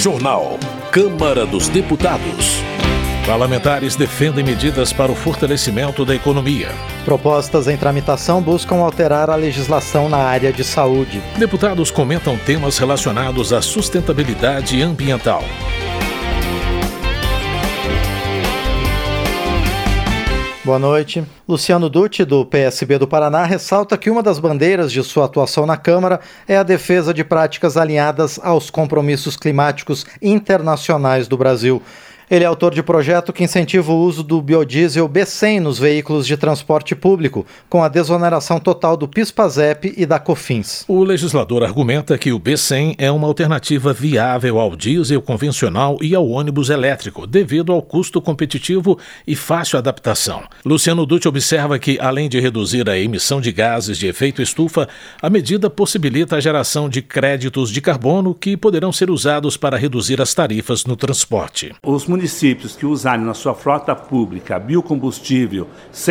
Regional. Câmara dos Deputados. Parlamentares defendem medidas para o fortalecimento da economia. Propostas em tramitação buscam alterar a legislação na área de saúde. Deputados comentam temas relacionados à sustentabilidade ambiental. Boa noite. Luciano Dutti, do PSB do Paraná, ressalta que uma das bandeiras de sua atuação na Câmara é a defesa de práticas alinhadas aos compromissos climáticos internacionais do Brasil. Ele é autor de projeto que incentiva o uso do biodiesel B100 nos veículos de transporte público, com a desoneração total do PIS/PASEP e da COFINS. O legislador argumenta que o B100 é uma alternativa viável ao diesel convencional e ao ônibus elétrico, devido ao custo competitivo e fácil adaptação. Luciano Dutti observa que, além de reduzir a emissão de gases de efeito estufa, a medida possibilita a geração de créditos de carbono que poderão ser usados para reduzir as tarifas no transporte. Os municípios que usarem na sua frota pública biocombustível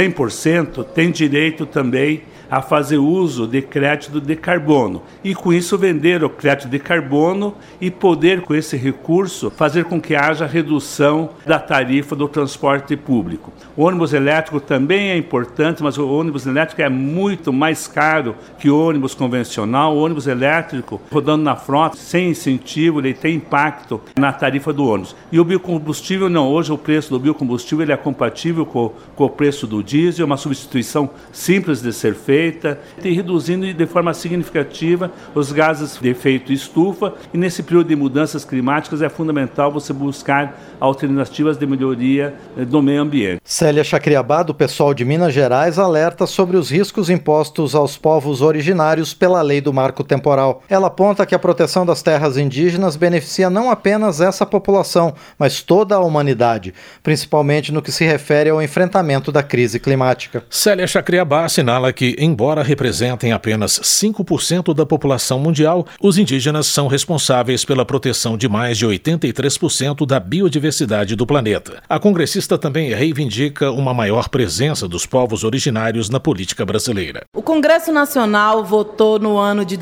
100% têm direito também a fazer uso de crédito de carbono e com isso vender o crédito de carbono e poder com esse recurso fazer com que haja redução da tarifa do transporte público. O ônibus elétrico também é importante, mas o ônibus elétrico é muito mais caro que o ônibus convencional. O ônibus elétrico rodando na frota sem incentivo, ele tem impacto na tarifa do ônibus. E o biocombustível não, hoje o preço do biocombustível ele é compatível com o preço do diesel, é uma substituição simples de ser feita e reduzindo de forma significativa os gases de efeito estufa, e nesse período de mudanças climáticas é fundamental você buscar alternativas de melhoria do meio ambiente. Célia Chacriabá, do PSOL de Minas Gerais, alerta sobre os riscos impostos aos povos originários pela lei do marco temporal. Ela aponta que a proteção das terras indígenas beneficia não apenas essa população, mas toda a humanidade, principalmente no que se refere ao enfrentamento da crise climática. Célia Chacriabá assinala que, embora representem apenas 5% da população mundial, os indígenas são responsáveis pela proteção de mais de 83% da biodiversidade do planeta. A congressista também reivindica uma maior presença dos povos originários na política brasileira. O Congresso Nacional votou no ano de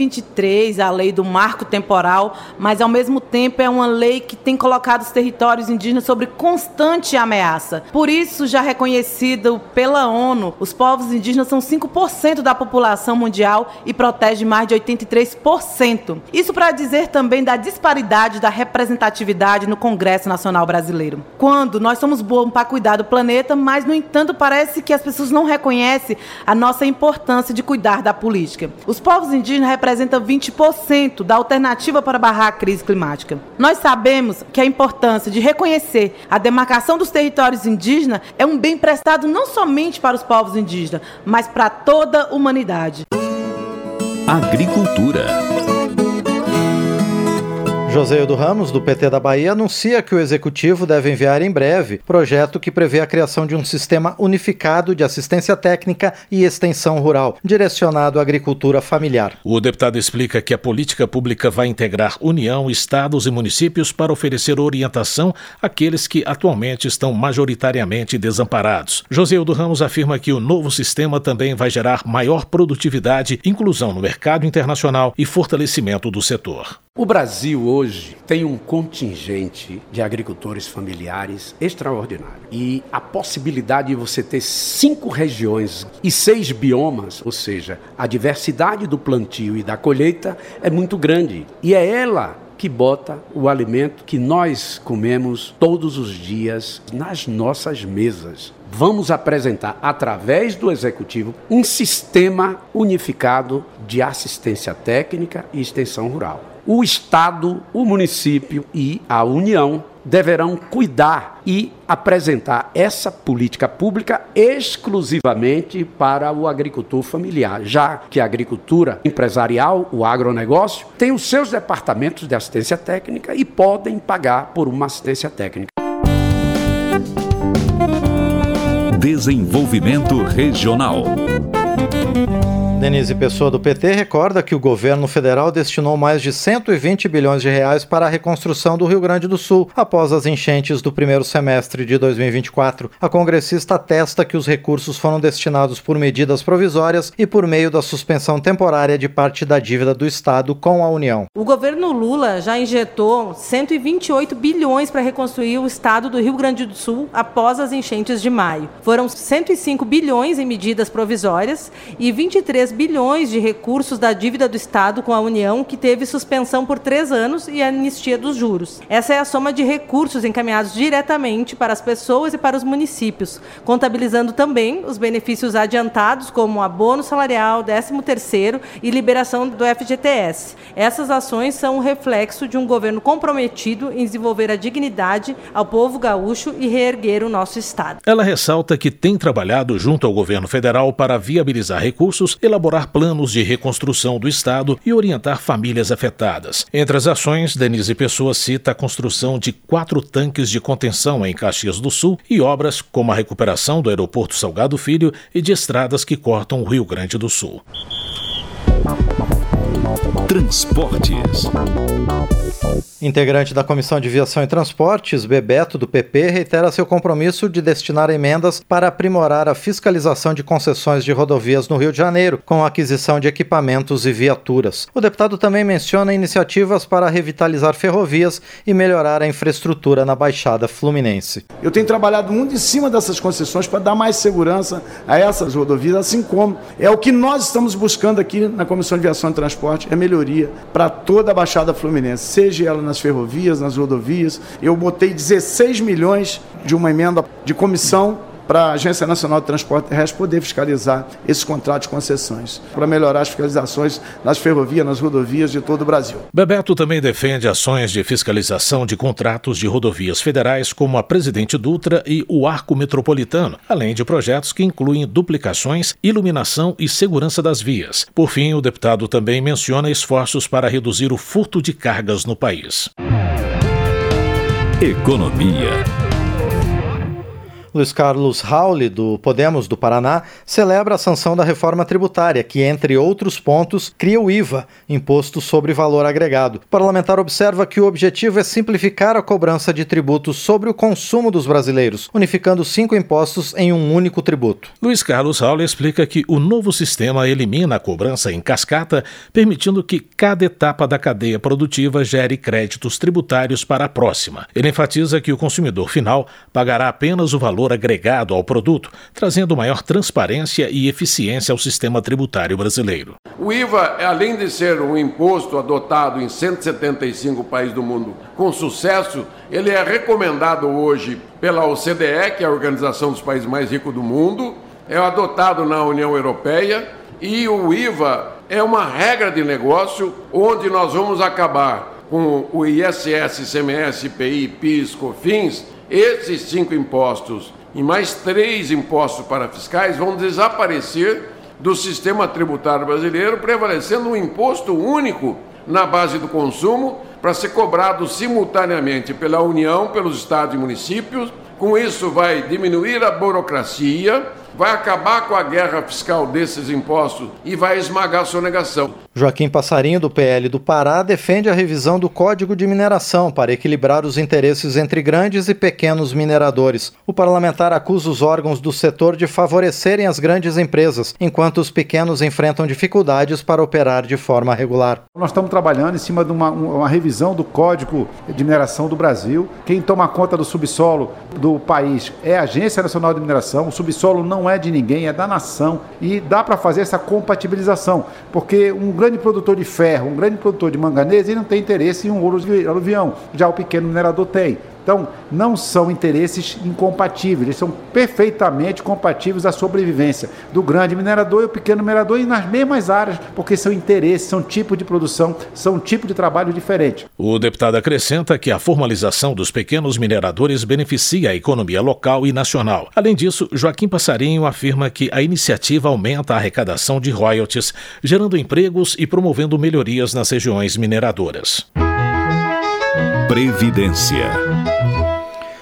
2023 a lei do marco temporal, mas ao mesmo tempo é uma lei que tem colocado os territórios indígenas sob constante ameaça. Por isso, já reconhecido pela ONU, os povos indígenas são 5% da população mundial e protege mais de 83%. Isso para dizer também da disparidade da representatividade no Congresso Nacional Brasileiro. Quando nós somos bons para cuidar do planeta, mas, no entanto, parece que as pessoas não reconhecem a nossa importância de cuidar da política. Os povos indígenas representam 20% da alternativa para barrar a crise climática. Nós sabemos que a importância de reconhecer a demarcação dos territórios indígenas é um bem prestado não somente para os povos indígenas, mas para toda a humanidade. Agricultura. Joséildo Ramos, do PT da Bahia, anuncia que o Executivo deve enviar em breve projeto que prevê a criação de um sistema unificado de assistência técnica e extensão rural, direcionado à agricultura familiar. O deputado explica que a política pública vai integrar União, estados e municípios para oferecer orientação àqueles que atualmente estão majoritariamente desamparados. Joséildo Ramos afirma que o novo sistema também vai gerar maior produtividade, inclusão no mercado internacional e fortalecimento do setor. O Brasil hoje tem um contingente de agricultores familiares extraordinário. E a possibilidade de você ter 5 regiões e 6 biomas, ou seja, a diversidade do plantio e da colheita é muito grande. E é ela que bota o alimento que nós comemos todos os dias nas nossas mesas. Vamos apresentar, através do Executivo, um sistema unificado de assistência técnica e extensão rural. O Estado, o município e a União deverão cuidar e apresentar essa política pública exclusivamente para o agricultor familiar, já que a agricultura empresarial, o agronegócio, tem os seus departamentos de assistência técnica e podem pagar por uma assistência técnica. Desenvolvimento Regional. Denise Pessoa, do PT, recorda que o governo federal destinou mais de 120 bilhões de reais para a reconstrução do Rio Grande do Sul, após as enchentes do primeiro semestre de 2024. A congressista atesta que os recursos foram destinados por medidas provisórias e por meio da suspensão temporária de parte da dívida do Estado com a União. O governo Lula já injetou 128 bilhões para reconstruir o Estado do Rio Grande do Sul após as enchentes de maio. Foram 105 bilhões em medidas provisórias e 23 bilhões de recursos da dívida do Estado com a União, que teve suspensão por 3 anos e anistia dos juros. Essa é a soma de recursos encaminhados diretamente para as pessoas e para os municípios, contabilizando também os benefícios adiantados, como abono salarial, 13º e liberação do FGTS. Essas ações são um reflexo de um governo comprometido em desenvolver a dignidade ao povo gaúcho e reerguer o nosso Estado. Ela ressalta que tem trabalhado junto ao governo federal para viabilizar recursos, elaborar planos de reconstrução do Estado e orientar famílias afetadas. Entre as ações, Denise Pessoa cita a construção de 4 tanques de contenção em Caxias do Sul e obras como a recuperação do aeroporto Salgado Filho e de estradas que cortam o Rio Grande do Sul. Transportes. Integrante da Comissão de Viação e Transportes, Bebeto, do PP, reitera seu compromisso de destinar emendas para aprimorar a fiscalização de concessões de rodovias no Rio de Janeiro, com a aquisição de equipamentos e viaturas. O deputado também menciona iniciativas para revitalizar ferrovias e melhorar a infraestrutura na Baixada Fluminense. Eu tenho trabalhado muito em cima dessas concessões para dar mais segurança a essas rodovias, assim como é o que nós estamos buscando aqui na Comissão de Viação e Transporte, é melhoria para toda a Baixada Fluminense, seja ela nas ferrovias, nas rodovias. Eu botei 16 milhões de uma emenda de comissão para a Agência Nacional de Transporte Terrestre poder fiscalizar esses contratos de concessões, para melhorar as fiscalizações nas ferrovias, nas rodovias de todo o Brasil. Bebeto também defende ações de fiscalização de contratos de rodovias federais como a Presidente Dutra e o Arco Metropolitano, além de projetos que incluem duplicações, iluminação e segurança das vias. Por fim, o deputado também menciona esforços para reduzir o furto de cargas no país. Economia. Luiz Carlos Rauli, do Podemos do Paraná, celebra a sanção da reforma tributária, que, entre outros pontos, cria o IVA, Imposto sobre Valor Agregado. O parlamentar observa que o objetivo é simplificar a cobrança de tributos sobre o consumo dos brasileiros, unificando 5 impostos em um único tributo. Luiz Carlos Rauli explica que o novo sistema elimina a cobrança em cascata, permitindo que cada etapa da cadeia produtiva gere créditos tributários para a próxima. Ele enfatiza que o consumidor final pagará apenas o valor agregado ao produto, trazendo maior transparência e eficiência ao sistema tributário brasileiro. O IVA, além de ser um imposto adotado em 175 países do mundo com sucesso, ele é recomendado hoje pela OCDE, que é a Organização dos Países Mais Ricos do Mundo, é adotado na União Europeia, e o IVA é uma regra de negócio onde nós vamos acabar com o ISS, ICMS, IPI, PIS, COFINS. Esses 5 impostos e mais 3 impostos parafiscais vão desaparecer do sistema tributário brasileiro, prevalecendo um imposto único na base do consumo para ser cobrado simultaneamente pela União, pelos estados e municípios. Com isso vai diminuir a burocracia, vai acabar com a guerra fiscal desses impostos e vai esmagar a sonegação. Joaquim Passarinho, do PL do Pará, defende a revisão do Código de Mineração para equilibrar os interesses entre grandes e pequenos mineradores. O parlamentar acusa os órgãos do setor de favorecerem as grandes empresas, enquanto os pequenos enfrentam dificuldades para operar de forma regular. Nós estamos trabalhando em cima de uma revisão do Código de Mineração do Brasil. Quem toma conta do subsolo do país é a Agência Nacional de Mineração. O subsolo não é de ninguém, é da nação. E dá para fazer essa compatibilização, porque um grande produtor de ferro, um grande produtor de manganês, ele não tem interesse em um ouro de aluvião. Já o pequeno minerador tem. Então, não são interesses incompatíveis, eles são perfeitamente compatíveis à sobrevivência do grande minerador e o pequeno minerador, e nas mesmas áreas, porque são interesses, são tipo de produção, são tipo de trabalho diferente. O deputado acrescenta que a formalização dos pequenos mineradores beneficia a economia local e nacional. Além disso, Joaquim Passarinho afirma que a iniciativa aumenta a arrecadação de royalties, gerando empregos e promovendo melhorias nas regiões mineradoras. Previdência.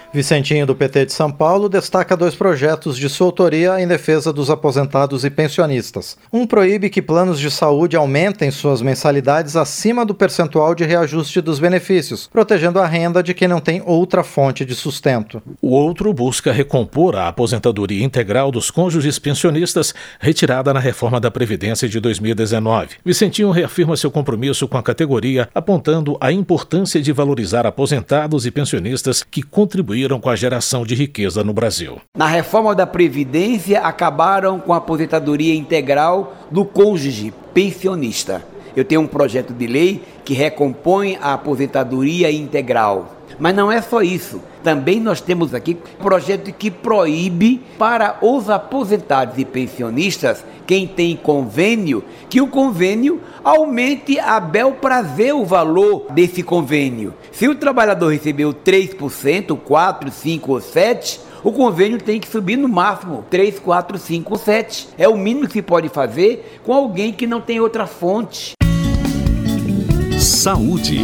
Vicentinho, do PT de São Paulo, destaca 2 projetos de sua autoria em defesa dos aposentados e pensionistas. Um proíbe que planos de saúde aumentem suas mensalidades acima do percentual de reajuste dos benefícios, protegendo a renda de quem não tem outra fonte de sustento. O outro busca recompor a aposentadoria integral dos cônjuges pensionistas retirada na reforma da Previdência de 2019. Vicentinho reafirma seu compromisso com a categoria, apontando a importância de valorizar aposentados e pensionistas que contribuíram com a geração de riqueza no Brasil. Na reforma da Previdência, acabaram com a aposentadoria integral do cônjuge pensionista. Eu tenho um projeto de lei que recompõe a aposentadoria integral. Mas não é só isso. Também nós temos aqui um projeto que proíbe para os aposentados e pensionistas, quem tem convênio, que o convênio aumente a bel prazer o valor desse convênio. Se o trabalhador recebeu 3%, 4%, 5% ou 7%, o convênio tem que subir no máximo 3, 4, 5 ou 7. É o mínimo que se pode fazer com alguém que não tem outra fonte. Saúde.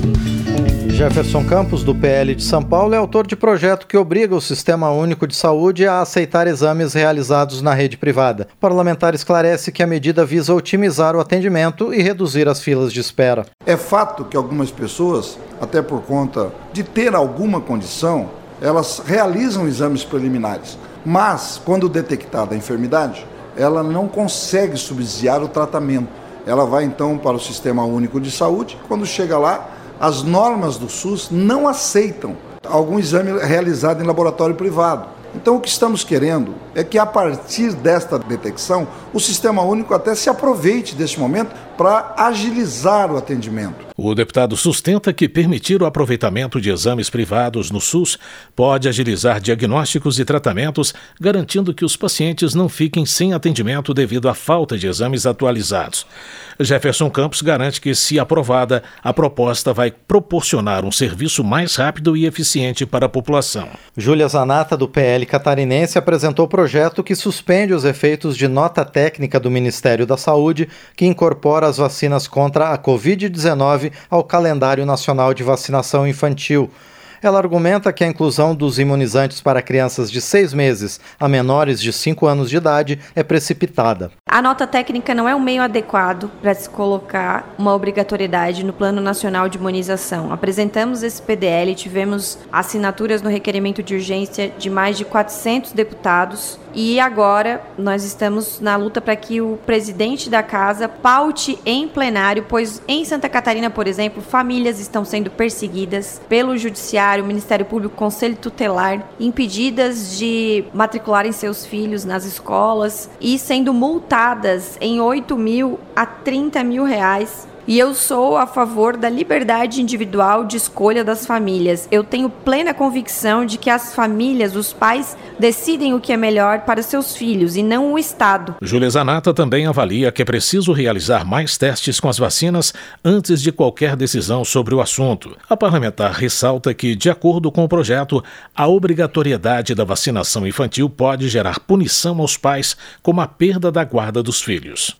Jefferson Campos, do PL de São Paulo, é autor de projeto que obriga o Sistema Único de Saúde a aceitar exames realizados na rede privada. O parlamentar esclarece que a medida visa otimizar o atendimento e reduzir as filas de espera. É fato que algumas pessoas, até por conta de ter alguma condição, elas realizam exames preliminares, mas quando detectada a enfermidade, ela não consegue subsidiar o tratamento. Ela vai então para o Sistema Único de Saúde, quando chega lá, as normas do SUS não aceitam algum exame realizado em laboratório privado. Então o que estamos querendo é que a partir desta detecção, o Sistema Único até se aproveite deste momento para agilizar o atendimento. O deputado sustenta que permitir o aproveitamento de exames privados no SUS pode agilizar diagnósticos e tratamentos, garantindo que os pacientes não fiquem sem atendimento devido à falta de exames atualizados. Jefferson Campos garante que, se aprovada, a proposta vai proporcionar um serviço mais rápido e eficiente para a população. Júlia Zanata, do PL catarinense, apresentou o projeto que suspende os efeitos de nota técnica do Ministério da Saúde, que incorpora as vacinas contra a Covid-19 ao calendário nacional de vacinação infantil. Ela argumenta que a inclusão dos imunizantes para crianças de 6 meses a menores de 5 anos de idade é precipitada. A nota técnica não é um meio adequado para se colocar uma obrigatoriedade no Plano Nacional de Imunização. Apresentamos esse PDL e tivemos assinaturas no requerimento de urgência de mais de 400 deputados. E agora nós estamos na luta para que o presidente da casa paute em plenário, pois em Santa Catarina, por exemplo, famílias estão sendo perseguidas pelo Judiciário, Ministério Público, Conselho Tutelar, impedidas de matricularem seus filhos nas escolas e sendo multadas em 8 mil a 30 mil reais. E eu sou a favor da liberdade individual de escolha das famílias. Eu tenho plena convicção de que as famílias, os pais, decidem o que é melhor para seus filhos e não o Estado. Júlia Zanata também avalia que é preciso realizar mais testes com as vacinas antes de qualquer decisão sobre o assunto. A parlamentar ressalta que, de acordo com o projeto, a obrigatoriedade da vacinação infantil pode gerar punição aos pais, como a perda da guarda dos filhos.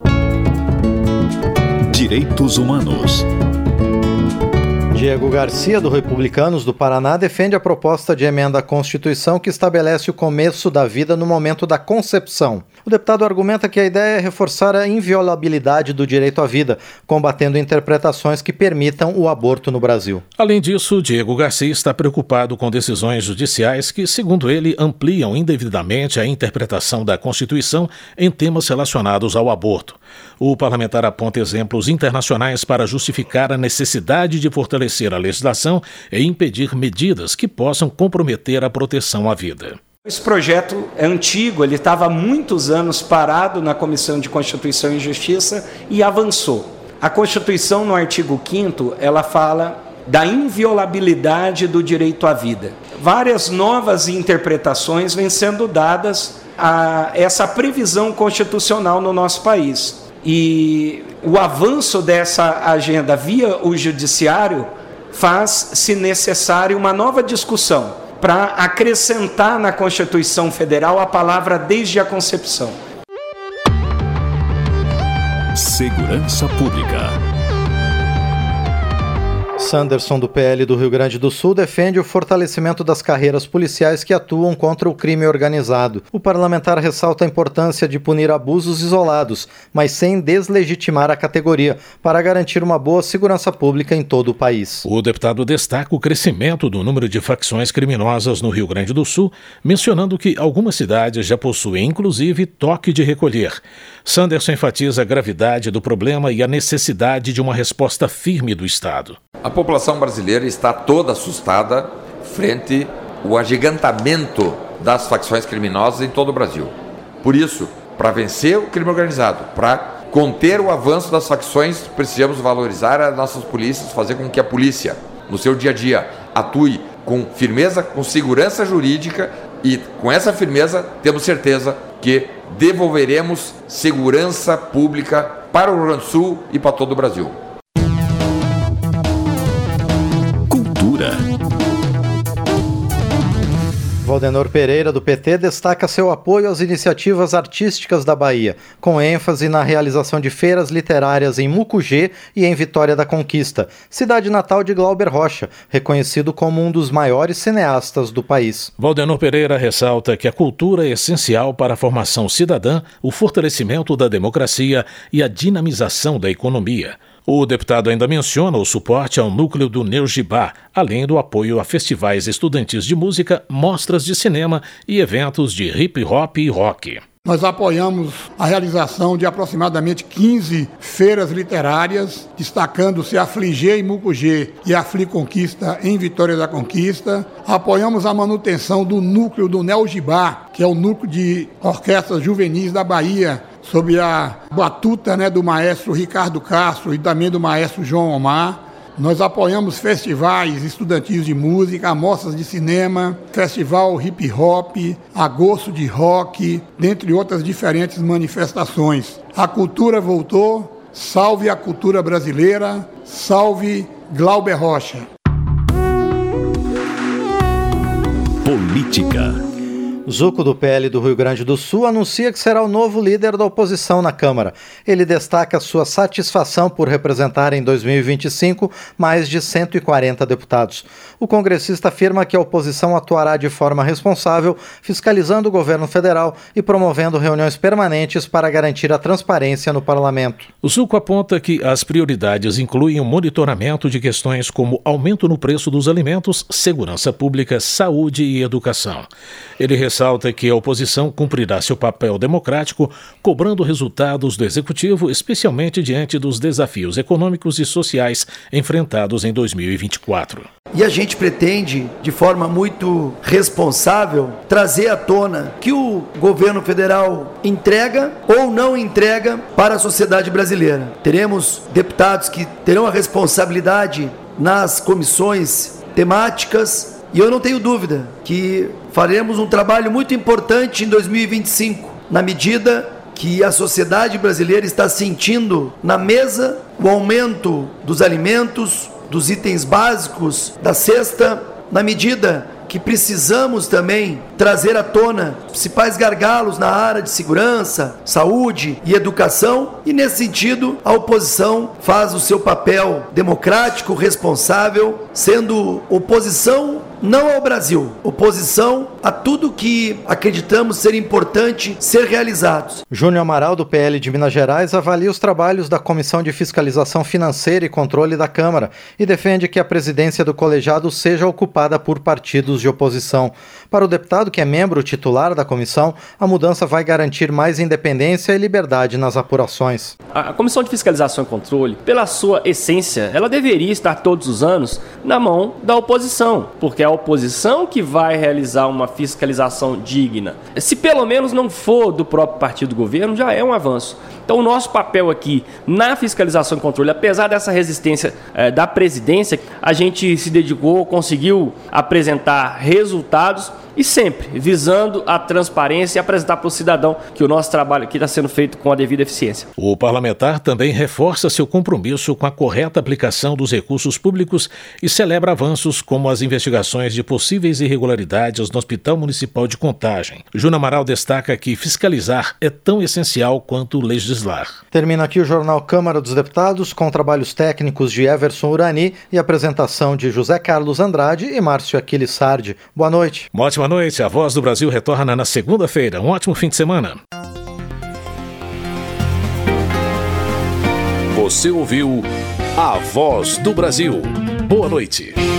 Direitos Humanos. Diego Garcia, do Republicanos do Paraná, defende a proposta de emenda à Constituição que estabelece o começo da vida no momento da concepção. O deputado argumenta que a ideia é reforçar a inviolabilidade do direito à vida, combatendo interpretações que permitam o aborto no Brasil. Além disso, Diego Garcia está preocupado com decisões judiciais que, segundo ele, ampliam indevidamente a interpretação da Constituição em temas relacionados ao aborto. O parlamentar aponta exemplos internacionais para justificar a necessidade de fortalecer a legislação e impedir medidas que possam comprometer a proteção à vida. Esse projeto é antigo, ele estava há muitos anos parado na Comissão de Constituição e Justiça e avançou. A Constituição, no artigo 5º, ela fala da inviolabilidade do direito à vida. Várias novas interpretações vêm sendo dadas a essa previsão constitucional no nosso país. E o avanço dessa agenda via o judiciário faz, se necessário, uma nova discussão para acrescentar na Constituição Federal a palavra desde a concepção. Segurança Pública. Sanderson, do PL do Rio Grande do Sul, defende o fortalecimento das carreiras policiais que atuam contra o crime organizado. O parlamentar ressalta a importância de punir abusos isolados, mas sem deslegitimar a categoria, para garantir uma boa segurança pública em todo o país. O deputado destaca o crescimento do número de facções criminosas no Rio Grande do Sul, mencionando que algumas cidades já possuem, inclusive, toque de recolher. Sanderson enfatiza a gravidade do problema e a necessidade de uma resposta firme do Estado. A população brasileira está toda assustada frente ao agigantamento das facções criminosas em todo o Brasil. Por isso, para vencer o crime organizado, para conter o avanço das facções, precisamos valorizar as nossas polícias, fazer com que a polícia, no seu dia a dia, atue com firmeza, com segurança jurídica, e com essa firmeza temos certeza que devolveremos segurança pública para o Rio Grande do Sul e para todo o Brasil. Valdenor Pereira, do PT, destaca seu apoio às iniciativas artísticas da Bahia, com ênfase na realização de feiras literárias em Mucugê e em Vitória da Conquista, cidade natal de Glauber Rocha, reconhecido como um dos maiores cineastas do país. Valdenor Pereira ressalta que a cultura é essencial para a formação cidadã, o fortalecimento da democracia e a dinamização da economia. O deputado ainda menciona o suporte ao núcleo do Neugibá, além do apoio a festivais estudantis de música, mostras de cinema e eventos de hip hop e rock. Nós apoiamos a realização de aproximadamente 15 feiras literárias, destacando-se a Fligê em Mucugê e a Fli Conquista em Vitória da Conquista. Apoiamos a manutenção do núcleo do Neugibá, que é o núcleo de orquestras juvenis da Bahia, sob a batuta do maestro Ricardo Castro e também do maestro João Omar. Nós apoiamos festivais estudantis de música, amostras de cinema, festival hip hop, agosto de rock, dentre outras diferentes manifestações. A cultura voltou, salve a cultura brasileira, salve Glauber Rocha. Política. Zuco, do PL do Rio Grande do Sul, anuncia que será o novo líder da oposição na Câmara. Ele destaca sua satisfação por representar em 2025 mais de 140 deputados. O congressista afirma que a oposição atuará de forma responsável, fiscalizando o governo federal e promovendo reuniões permanentes para garantir a transparência no parlamento. O Zuco aponta que as prioridades incluem o monitoramento de questões como aumento no preço dos alimentos, segurança pública, saúde e educação. Ele ressalta que a oposição cumprirá seu papel democrático, cobrando resultados do Executivo, especialmente diante dos desafios econômicos e sociais enfrentados em 2024. E a gente pretende, de forma muito responsável, trazer à tona que o governo federal entrega ou não entrega para a sociedade brasileira. Teremos deputados que terão a responsabilidade nas comissões temáticas, e eu não tenho dúvida que faremos um trabalho muito importante em 2025, na medida que a sociedade brasileira está sentindo na mesa o aumento dos alimentos, dos itens básicos da cesta, na medida que precisamos também trazer à tona os principais gargalos na área de segurança, saúde e educação, e nesse sentido a oposição faz o seu papel democrático, responsável, sendo oposição não ao Brasil, oposição a tudo que acreditamos ser importante ser realizados. Júnior Amaral, do PL de Minas Gerais, avalia os trabalhos da Comissão de Fiscalização Financeira e Controle da Câmara e defende que a presidência do colegiado seja ocupada por partidos de oposição. Para o deputado, que é membro titular da comissão, a mudança vai garantir mais independência e liberdade nas apurações. A Comissão de Fiscalização e Controle, pela sua essência, ela deveria estar todos os anos na mão da oposição, porque é a oposição que vai realizar uma fiscalização digna. Se pelo menos não for do próprio partido do governo, já é um avanço. Então o nosso papel aqui na fiscalização e controle, apesar dessa resistência da presidência, a gente se dedicou, conseguiu apresentar resultados e sempre visando a transparência e apresentar para o cidadão que o nosso trabalho aqui está sendo feito com a devida eficiência. O parlamentar também reforça seu compromisso com a correta aplicação dos recursos públicos e celebra avanços como as investigações de possíveis irregularidades no Hospital Municipal de Contagem. Júnior Amaral destaca que fiscalizar é tão essencial quanto legislar. Termina aqui o Jornal Câmara dos Deputados com trabalhos técnicos de Everson Urani e apresentação de José Carlos Andrade e Márcio Aquiles Sardi. Boa noite. Uma ótima noite. A Voz do Brasil retorna na segunda-feira. Um ótimo fim de semana. Você ouviu A Voz do Brasil. Boa noite.